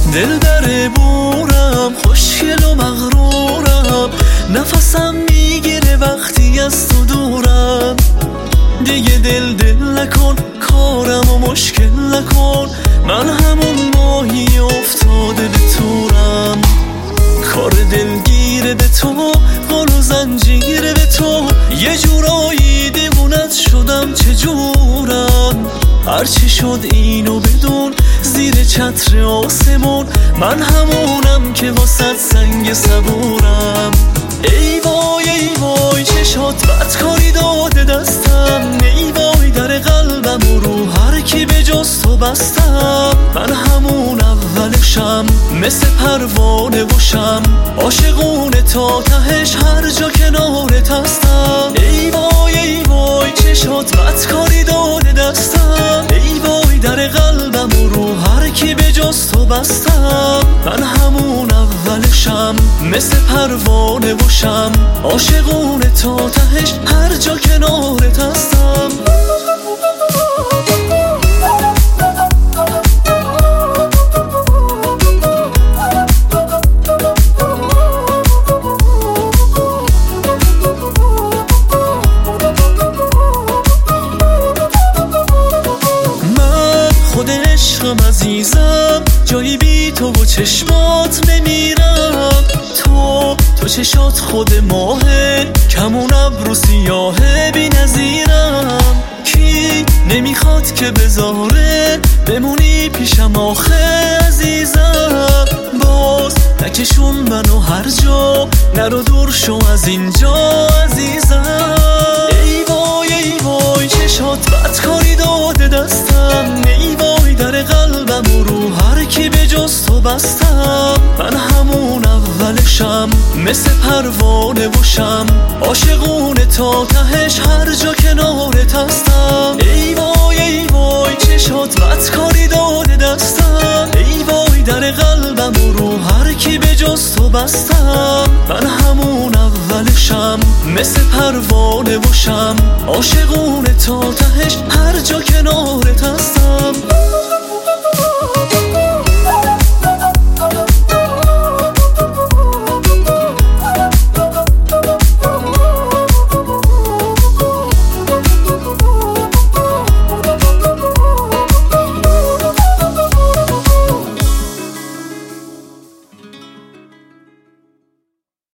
دل بره بورم، خوشگل و مغرورم، نفسم میگیره وقتی از تو دورم. دیگه دل نکن، کارم و مشکل نکن، من همون ماهی افتاده به تورم. کار دلگیره به تو، قل و زنجیره به تو، یه جورایی دیوونت شدم چجورم. هرچی شد اینو بدون، زیر چتر آسمون من همونم که واسه سنگ صبورم. ای وای ای وای چشات بدکاری داده دستم، ای وای در قلبم و رو هر کی به جز تو بستم. من همون اولشم، مثل پروانه باشم، عاشقونه تا تهش هر جا کنارت هستم. ای وای چشات بدکاری داده دستم، ای وای در قلبم و رو هر کی به جز تو بستم. من همون اولشم، مثل پروانه باشم، عاشقونه تا تهش هر جا کنارت هستم. خود عشقم عزیزم، جایی بی تو و چشمات نمیرم. تو چشات خود ماهه، کمون ابرو سیاهه بی نظیرم. کی نمیخواد که بذاره بمونی پیشم آخه عزیزم. باز نکشون منو هر جا، نرو دور شو از اینجا عزیزم. ای وای چشات بدکاری داده دستم، ای وای در قلبم و رو هر کی به جز تو بستم. من همون اولشم، مثل پروانه باشم، عاشقونه تا تهش هر جا کنارت هستم. ای وای چشات بدکاری داده دستم، ای وای در قلبم و رو هر کی به جز تو بستم. من همون اولشم، مثل پروانه باشم، عاشقونه تا تهش هر جا کنارت هستم.